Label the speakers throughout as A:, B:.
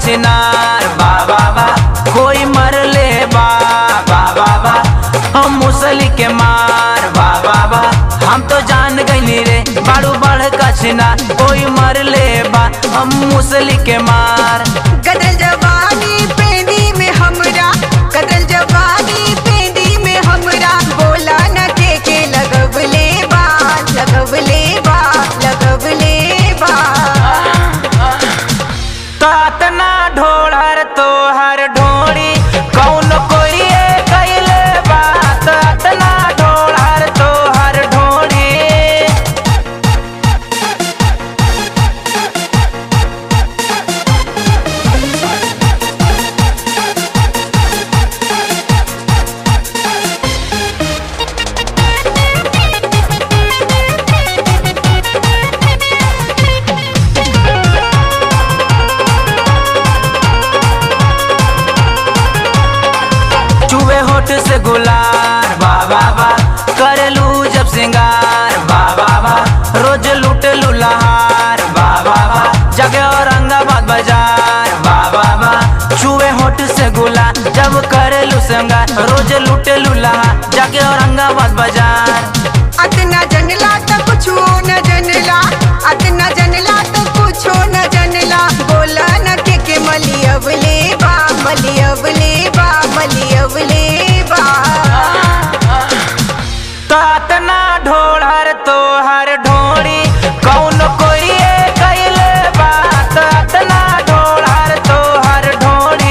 A: चिनार बा बा बा कोई मर ले बा बा बा बा हम मुसली के मार बा बा बा हम तो जान गईली रे बाड़ू बढ़ का चिनार कोई मर ले बा हम मुसली के मार।
B: गदल जवानी पेंदी में हमरा, गदल जवानी पेंदी में हमरा, बोला न के लगवले बा लगवले बा लगवले बा।
A: तातना ढोलर तोहर ढोड़ी कौन कोई कैले बा तातना ढोलर तोहर ढोड़ी। चुवे होठ से गुलार बा बा बा करेलू जब सिंगार बा बा बा रोज लूट लुलहार बा बा बा जगे औरंगाबाद बाजार बा बा बा चुवे होठ से गुलार जब करेलू सिंगार रोज लूट लुलहार जगे औरंगाबाद बाजार।
B: अतना जनला तो कुछ न जनला, अतना जनला तो कुछ न जनला, बोला न के मलियवले बा मलियवले बा मलियवले बा।
A: तातना ढोलर तोहर ढोड़ी कौन कोई कैले बा तातना ढोलर तोहर ढोड़ी।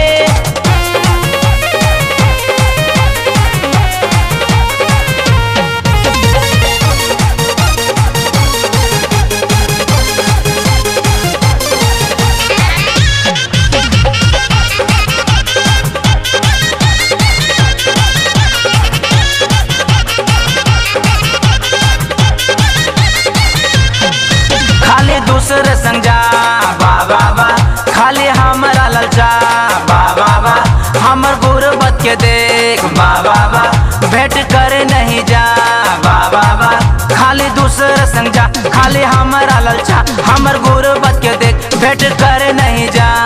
A: खाली दूसरे संग जा बा बा बा खाली हमरा ललचा बा बा बा हमर गुरबत के देख बा बा बा भेंट करे नहीं जा बा बा बा खाली दूसरे संग जा खाली हमरा ललचा हमर गुरबत के देख भेंट करे नहीं जा।